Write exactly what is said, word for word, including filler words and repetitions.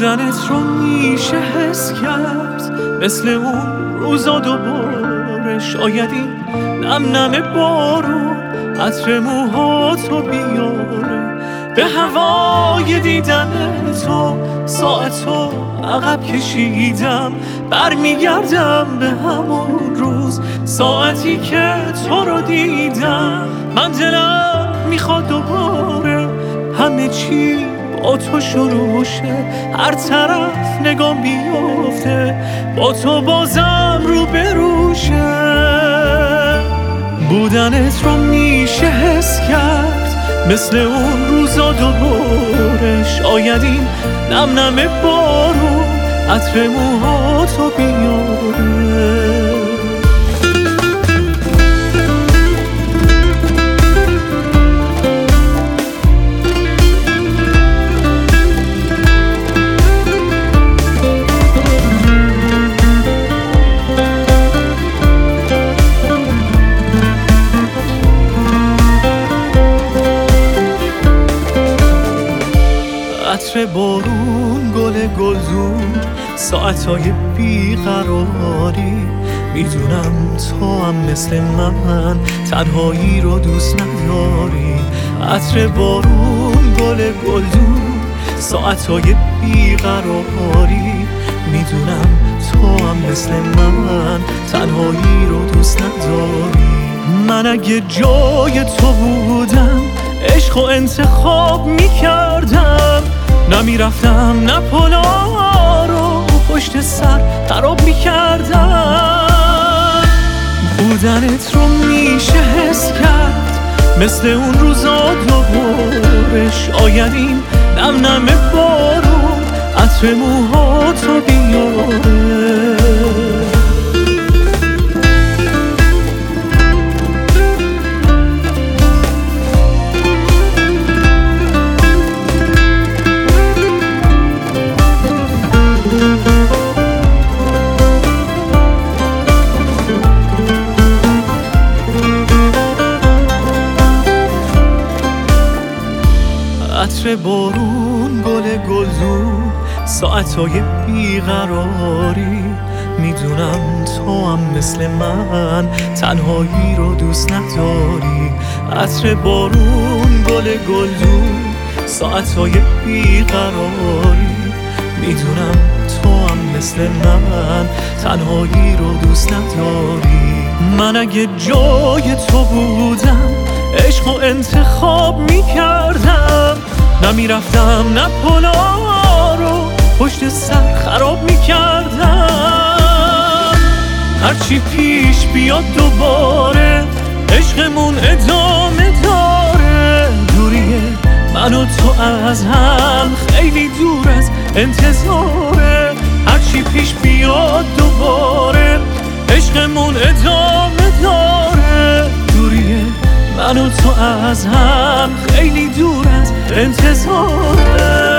بودنت رو میشه حس کرد، مثل اون روزا دوباره. شاید این نم نم بارون عطر موهاتو بیاره، به هوای دیدن تو ساعتو عقب کشیدم. برمیگردم به همون روز، ساعتی که تو رو دیدم. من دلم میخواد دوباره همه چی با تو شروع شه، هر طرف نگام بیفته با تو بازم رو بروشه. بودنت رو میشه حس کرد، مثل اون روزا دوباره. شاید این نم نم بارون عطر موهاتو بیاره. عطر بارون، گل گلدون، ساعتهای بیقراری. میدونم تو هم مثل من تنهایی رو دوست نداری. عطر بارون، گل گلدون، ساعتهای بیقراری. میدونم تو هم مثل من تنهایی رو دوست نداری. من اگه جای تو بودم عشق و انتخاب میکردم، نمیرفتم نه پلا رو پشت سر خراب میکردم. بودنت رو میشه حس کرد، مثل اون روزا دوباره. شاید این نم نم بارون عطر موهاتو بیاره. عطر بارون، گل گلدون، ساعتهای بیقراری. میدونم تو هم مثل من تنهایی رو دوست نداری. عطر بارون، گل گلدون، ساعتهای بیقراری. میدونم تو هم مثل من تنهایی رو دوست نداری. من اگه جای تو بودم عشق و انتخاب میکردم، نمیرفتم نه پلا رو پشت سر خراب میکردم. هرچی پیش بیاد دوباره عشقمون ادامه داره. دوریه من و تو از هم خیلی دور از انتظاره. هرچی پیش بیاد دوباره عشقمون ادامه داره. دوریه من و تو از هم خیلی دور از انتظاره.